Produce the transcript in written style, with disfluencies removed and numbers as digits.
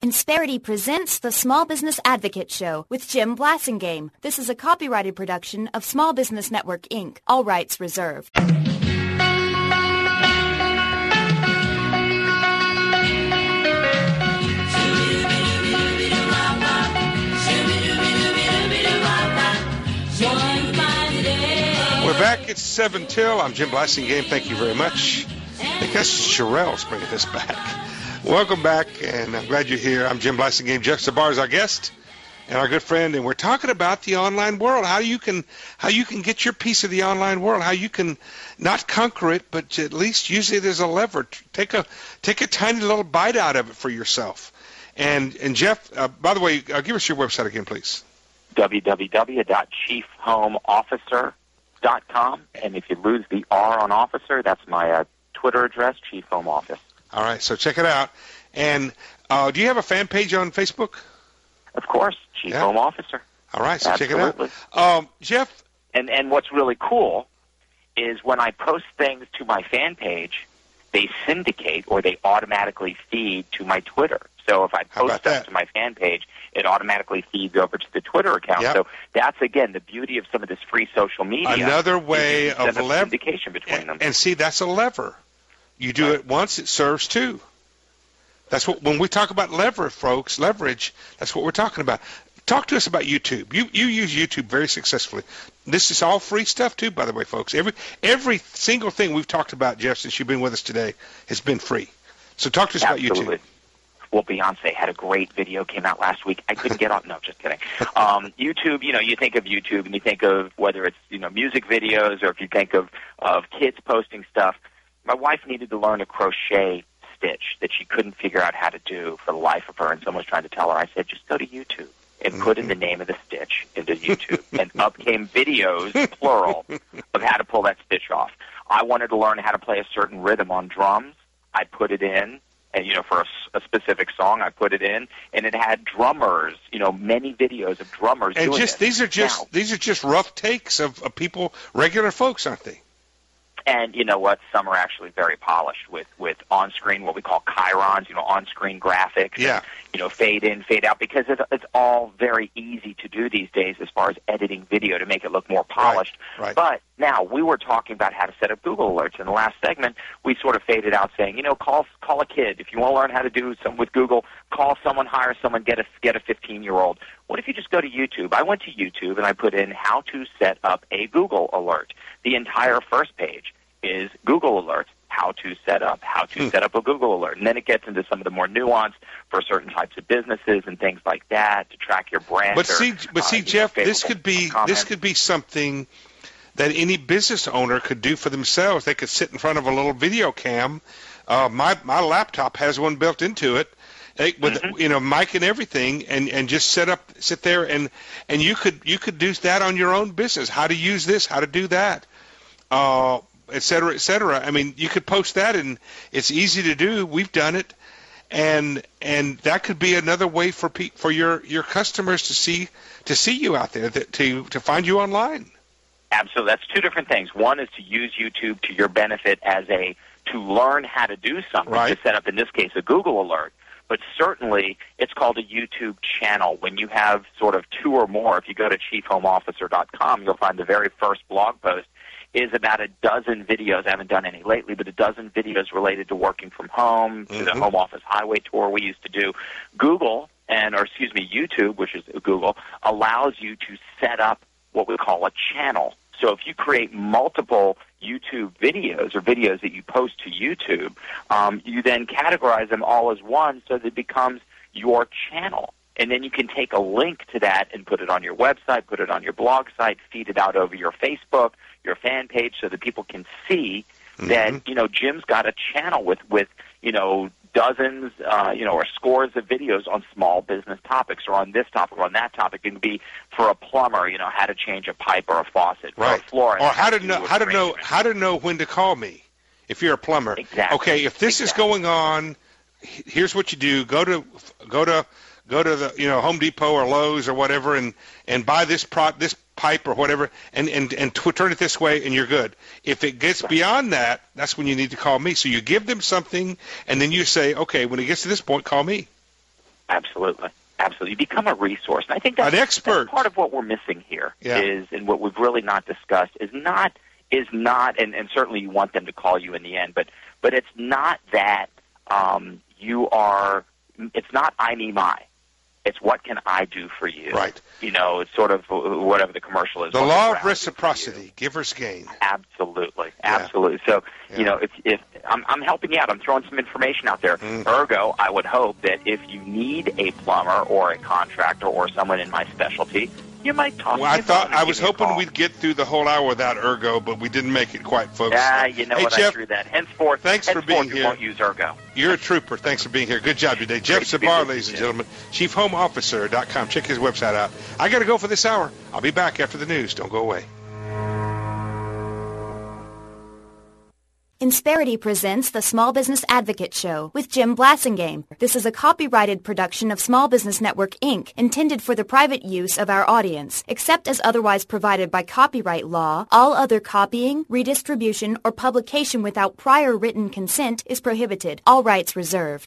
Insperity presents the Small Business Advocate Show with Jim Blasingame. This is a copyrighted production of Small Business Network, Inc. All rights reserved. We're back. It's 7 till. I'm Jim Blasingame. Thank you very much. I guess Sherelle's bringing this back. Welcome back, and I'm glad you're here. I'm Jim Blasingame. Jeff Zabar is our guest and our good friend, and we're talking about the online world, how you can get your piece of the online world, how you can not conquer it, but at least use it as a lever. Take a tiny little bite out of it for yourself. And Jeff, by the way, give us your website again, please. www.chiefhomeofficer.com, and if you lose the R on officer, that's my Twitter address, Chief Home Office. All right, so check it out. And do you have a fan page on Facebook? Of course, Chief Home Officer. All right, so Absolutely. Check it out. Jeff? And what's really cool is when I post things to my fan page, they syndicate or they automatically feed to my Twitter. So if I post stuff to my fan page, it automatically feeds over to the Twitter account. Yep. So that's, again, the beauty of some of this free social media. Another way of syndication between them. And see, that's a lever. You do it once, it serves two. That's what, when we talk about leverage, folks, that's what we're talking about. Talk to us about YouTube. You use YouTube very successfully. This is all free stuff too, by the way, folks. Every single thing we've talked about, Jeff, since you've been with us today, has been free. So talk to us about YouTube. Well, Beyonce had a great video, came out last week. I couldn't get on. No, just kidding. YouTube, you think of YouTube and you think of whether it's, music videos or if you think of kids posting stuff. My wife needed to learn a crochet stitch that she couldn't figure out how to do for the life of her, and someone was trying to tell her. I said, just go to YouTube and put in the name of the stitch into YouTube. And up came videos, plural, of how to pull that stitch off. I wanted to learn how to play a certain rhythm on drums. I put it in. And, for a specific song, I put it in, and it had drummers, many videos of drummers and doing it. These are just rough takes of people, regular folks, aren't they? And you know what? Some are actually very polished with on-screen, what we call chirons, on-screen graphics. Yeah. And, fade in, fade out, because it's all very easy to do these days as far as editing video to make it look more polished. Right. But now we were talking about how to set up Google Alerts. In the last segment, we sort of faded out saying, call a kid. If you want to learn how to do something with Google, call someone, hire someone, get a 15-year-old. What if you just go to YouTube? I went to YouTube and I put in how to set up a Google Alert. The entire first page is Google Alerts, how to set up a Google Alert. And then it gets into some of the more nuanced for certain types of businesses and things like that to track your brand. But see, Jeff, this could be something that any business owner could do for themselves. They could sit in front of a little video cam. My laptop has one built into it. With mic and everything, and just sit there and you could do that on your own business. How to use this, how to do that, et cetera, et cetera. I mean, you could post that, and it's easy to do. We've done it, and that could be another way for your customers to see you out there, to find you online. Absolutely, that's two different things. One is to use YouTube to your benefit to learn how to do something, to set up, in this case, a Google Alert. But certainly, it's called a YouTube channel. When you have sort of two or more, if you go to chiefhomeofficer.com, you'll find the very first blog post is about a dozen videos. I haven't done any lately, but a dozen videos related to working from home, to the home office highway tour we used to do. YouTube, which is Google, allows you to set up what we call a channel. So if you create multiple YouTube videos or videos that you post to YouTube, you then categorize them all as one so that it becomes your channel. And then you can take a link to that and put it on your website, put it on your blog site, feed it out over your Facebook, your fan page, so that people can see that, Jim's got a channel with dozens, or scores of videos on small business topics, or on this topic or on that topic. It can be for a plumber, how to change a pipe or a faucet, or a florist, or how to know when to call me if you're a plumber. Exactly. Okay, if this is going on, here's what you do: go to the Home Depot or Lowe's or whatever, and buy this pipe or whatever, and turn it this way, and you're good. If it gets beyond that, that's when you need to call me. So you give them something, and then you say, okay, when it gets to this point, call me. Absolutely. Absolutely. You become a resource. And I think that's, an expert. That's part of what we're missing here yeah. and what we've really not discussed is not, and certainly you want them to call you in the end, but it's not that it's not I, me, my. It's what can I do for you? Right. It's sort of whatever the commercial is. The law of reciprocity, giver's gain. Absolutely, absolutely. So, if I'm helping you out, I'm throwing some information out there. Ergo, I would hope that if you need a plumber or a contractor or someone in my specialty, you might talk to me. I was hoping we'd get through the whole hour without Ergo, but we didn't make it quite, folks. Hey, Jeff, I threw that. Henceforth, for being here. You won't use Ergo. You're a trooper. Thanks for being here. Good job today. Jeff Zabar, ladies and gentlemen, ChiefHomeOfficer.com. Check his website out. I got to go for this hour. I'll be back after the news. Don't go away. Insperity presents the Small Business Advocate Show with Jim Blasingame. This is a copyrighted production of Small Business Network, Inc., intended for the private use of our audience. Except as otherwise provided by copyright law, all other copying, redistribution, or publication without prior written consent is prohibited. All rights reserved.